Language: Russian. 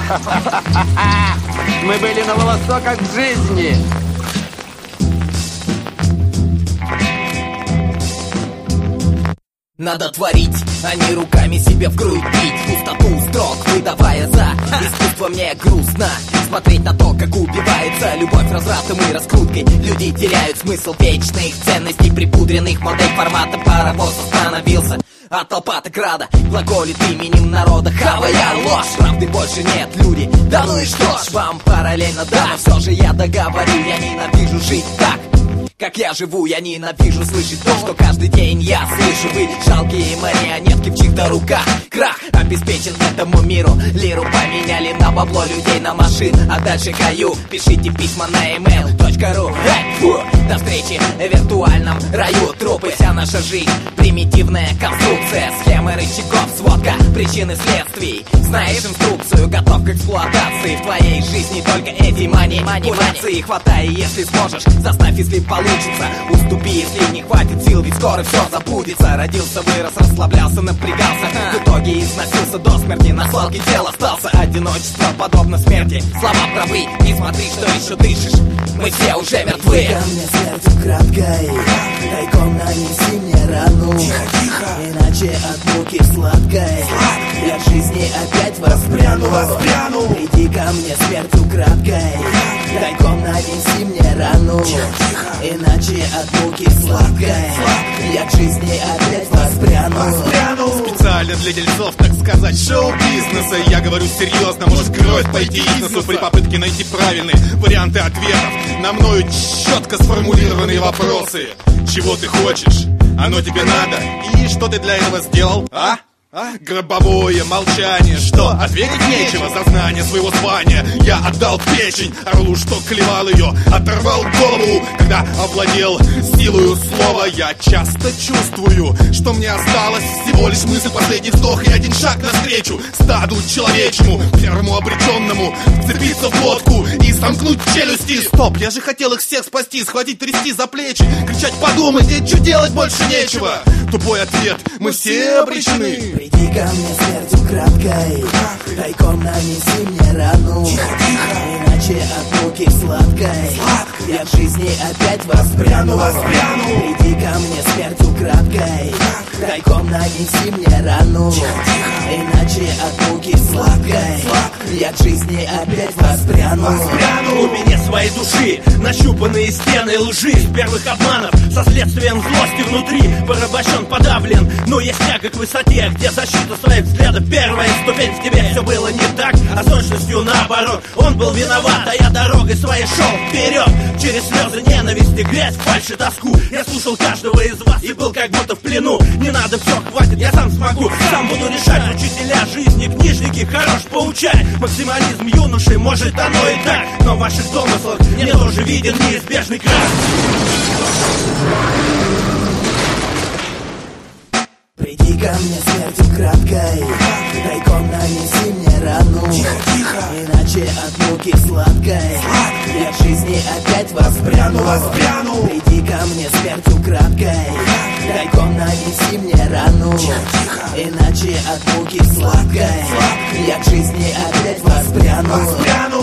Мы были на волосок от жизни. Надо творить, а не руками себе в грудь бить. Пустоту строк выдавая за искусство. Мне грустно смотреть на то, как убивается любовь развратом и раскруткой. Люди теряют смысл вечных ценностей, припудренных модель формата. Паровоз остановился, а толпа так рада глаголит именем народа, хавая ложь. Правды больше нет, люди, да ну и что ж. Вам параллельно, да, но все же я договорю. Я ненавижу жить так, как я живу. Я ненавижу слышать то, что каждый день я слышу. Вы жалкие марионетки в чьих-то руках. Крах обеспечен этому миру. Лиру поменяли на бабло, людей на машин. А дальше каю, пишите письма на email.ru. До встречи в виртуальном раю. Трупы, вся наша жизнь, примитивная конструкция. Схемы рычагов, сводка причин и следствий. Знаешь инструкцию, готов к эксплуатации. В твоей жизни только эти манипуляции. Хватай, если сможешь, заставь, если получится. Уступи, если не хватит сил, ведь скоро все забудется. Родился, вырос, расслаблялся, напрягался. В итоге износился до смерти, на свалке тел остался. Одиночество подобно смерти. Слова правы, не смотри, что еще дышишь. Мы все уже мертвы. Ко мне смертью краткой, тайком нанеси мне рану. Тихо, иначе от муки сладкой я к жизни опять воспряну. Приди ко мне смертью краткой, тайком нанеси мне рану. Иначе от муки сладкой я к жизни опять воспряну. Специально для дельцов, так сказать, шоу-бизнеса. Я говорю серьезно, может кровь пойти из носу при попытке найти правильные варианты ответов на мною четко сформулированные вопросы. Чего ты хочешь? Оно тебе надо? И что ты для этого сделал, а? Гробовое молчание, что? Ответить нечего, сознание своего звания я отдал печень, орлу, что клевал ее, оторвал голову, когда овладел силою слова. Я часто чувствую, что мне осталось всего лишь мысль, последний вздох и один шаг навстречу стаду человечему, первому обреченному вцепиться в лодку и сомкнуть челюсти. Стоп, я же хотел их всех спасти, схватить, трясти за плечи, кричать: подумайте, что делать больше нечего. Тупой ответ: мы все обречены. Приди ко мне смертью краткой, тайком нанеси мне рану. Иначе от муки сладкой я к жизни опять воспряну. Приди ко мне смертью краткой, тайком нанеси мне рану. Иначе от муки сладкой я к жизни опять воспряну. В глубине своей души нащупанные стены лжи, первых обманов со следствием злости внутри. Порабощен, подавлен, но есть тяга к высоте, где защита своих взглядов первая ступень. В тебе все было не так, а с точностью наоборот. Он был виноват, а я дорогой своей шел вперед. Через слезы ненависти, грязь, фальшь и тоску. Я слушал каждого из вас и был как будто в плену. Не надо, все, хватит, я сам смогу, сам буду решать. Учителя жизни, книжники, хорош поучай. Максимализм юноши, может оно и так, но в ваших домыслах мне тоже виден неизбежный крах. Приди ко мне смертью краткой, тайком нанеси мне рану. Иначе от муки сладкой я к жизни опять воспряну. Приди ко мне смертью краткой, тайком нанеси мне рану. Иначе от муки сладкой я к жизни опять воспряну.